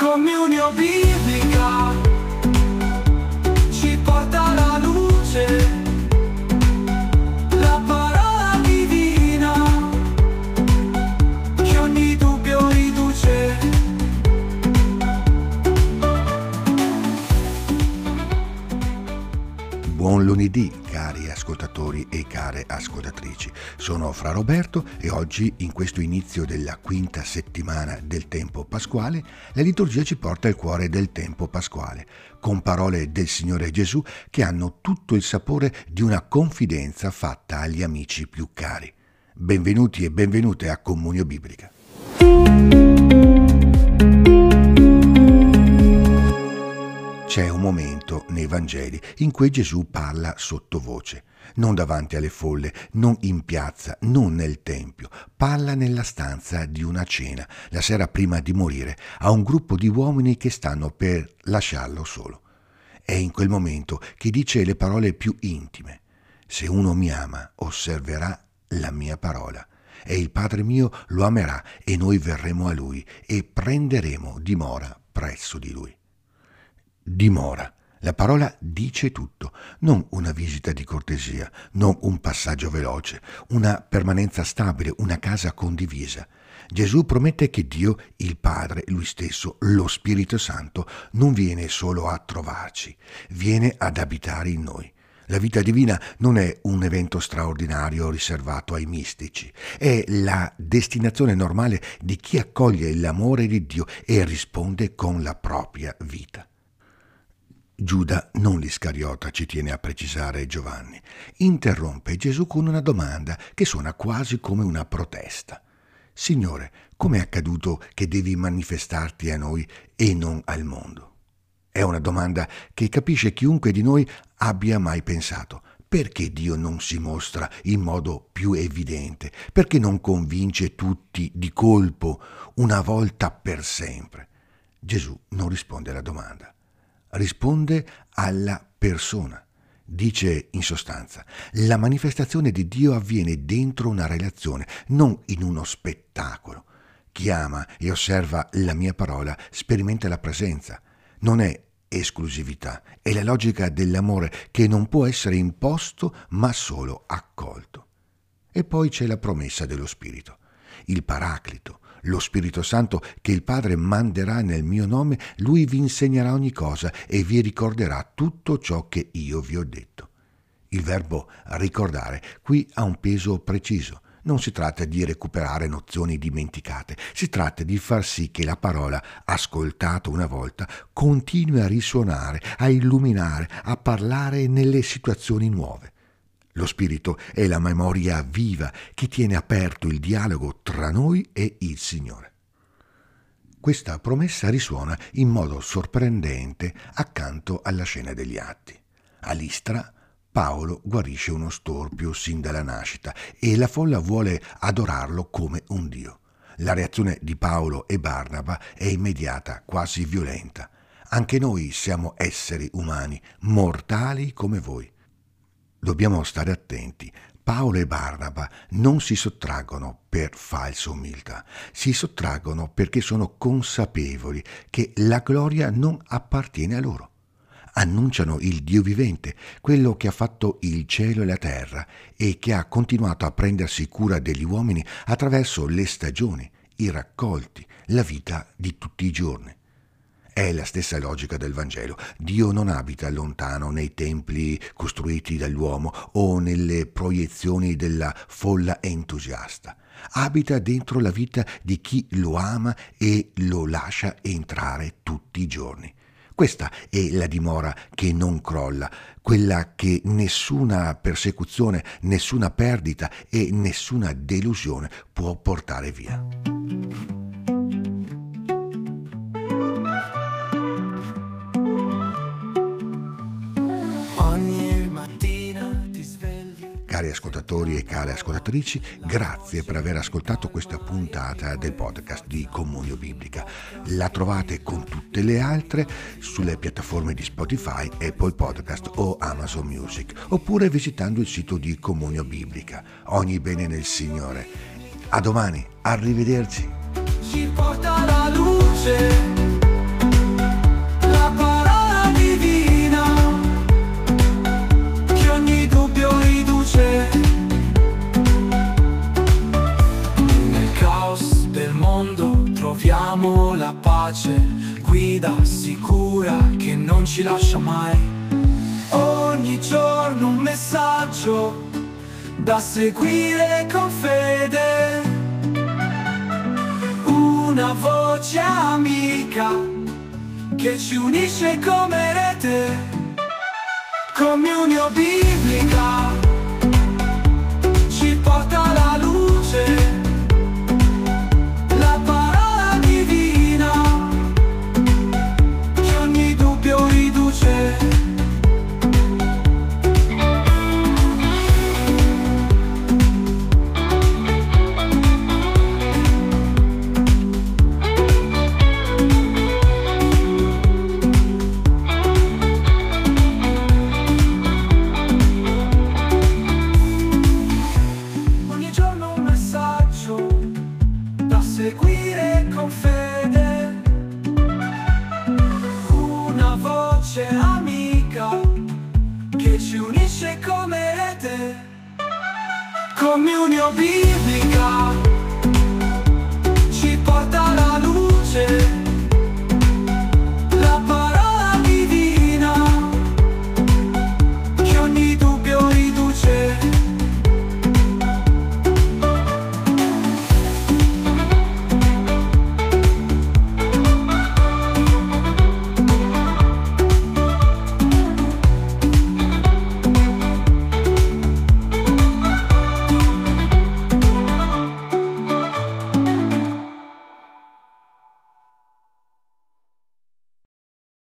Comunio biblica ci porta alla luce, la parola divina che ogni dubbio riduce. Buon lunedì, cari ascoltatori e care ascoltatrici. Sono Fra Roberto e oggi, in questo inizio della quinta settimana del tempo pasquale, la liturgia ci porta al cuore del tempo pasquale, con parole del Signore Gesù che hanno tutto il sapore di una confidenza fatta agli amici più cari. Benvenuti e benvenute a Comunio Biblica. C'è un momento nei Vangeli in cui Gesù parla sottovoce, non davanti alle folle, non in piazza, non nel tempio. Parla nella stanza di una cena, la sera prima di morire, a un gruppo di uomini che stanno per lasciarlo solo. È in quel momento che dice le parole più intime. Se uno mi ama, osserverà la mia parola. E il Padre mio lo amerà e noi verremo a lui e prenderemo dimora presso di lui. Dimora. La parola dice tutto, non una visita di cortesia, non un passaggio veloce, una permanenza stabile, una casa condivisa. Gesù promette che Dio, il Padre, Lui stesso, lo Spirito Santo, non viene solo a trovarci, viene ad abitare in noi. La vita divina non è un evento straordinario riservato ai mistici, è la destinazione normale di chi accoglie l'amore di Dio e risponde con la propria vita. Giuda, non l'Iscariota, ci tiene a precisare Giovanni, interrompe Gesù con una domanda che suona quasi come una protesta. Signore, com'è accaduto che devi manifestarti a noi e non al mondo? È una domanda che capisce chiunque di noi abbia mai pensato. Perché Dio non si mostra in modo più evidente? Perché non convince tutti di colpo, una volta per sempre? Gesù non risponde alla domanda. Risponde alla persona. Dice in sostanza, la manifestazione di Dio avviene dentro una relazione, non in uno spettacolo. Chi ama e osserva la mia parola sperimenta la presenza. Non è esclusività, è la logica dell'amore che non può essere imposto ma solo accolto. E poi c'è la promessa dello Spirito, il Paraclito, lo Spirito Santo che il Padre manderà nel mio nome. Lui vi insegnerà ogni cosa e vi ricorderà tutto ciò che io vi ho detto. Il verbo ricordare qui ha un peso preciso. Non si tratta di recuperare nozioni dimenticate, si tratta di far sì che la parola, ascoltata una volta, continui a risuonare, a illuminare, a parlare nelle situazioni nuove. Lo Spirito è la memoria viva che tiene aperto il dialogo tra noi e il Signore. Questa promessa risuona in modo sorprendente accanto alla scena degli Atti. A Listra, Paolo guarisce uno storpio sin dalla nascita e la folla vuole adorarlo come un dio. La reazione di Paolo e Barnaba è immediata, quasi violenta. Anche noi siamo esseri umani, mortali come voi. Dobbiamo stare attenti. Paolo e Barnaba non si sottraggono per falsa umiltà, si sottraggono perché sono consapevoli che la gloria non appartiene a loro. Annunciano il Dio vivente, quello che ha fatto il cielo e la terra e che ha continuato a prendersi cura degli uomini attraverso le stagioni, i raccolti, la vita di tutti i giorni. È la stessa logica del Vangelo. Dio non abita lontano nei templi costruiti dall'uomo o nelle proiezioni della folla entusiasta. Abita dentro la vita di chi lo ama e lo lascia entrare tutti i giorni. Questa è la dimora che non crolla, quella che nessuna persecuzione, nessuna perdita e nessuna delusione può portare via. Cari ascoltatori e care ascoltatrici, grazie per aver ascoltato questa puntata del podcast di Comunio Biblica. La trovate con tutte le altre sulle piattaforme di Spotify, Apple Podcast o Amazon Music, oppure visitando il sito di Comunio Biblica. Ogni bene nel Signore. A domani, arrivederci. Ci porta la luce. cerchiamo la pace, guida sicura che non ci lascia mai. Ogni giorno un messaggio da seguire con fede, una voce amica che ci unisce come rete. Comunione biblica ci porta alla luce, la parola divina che ogni dubbio riduce. Seguire con fede, una voce amica che ci unisce come rete. Comunione biblica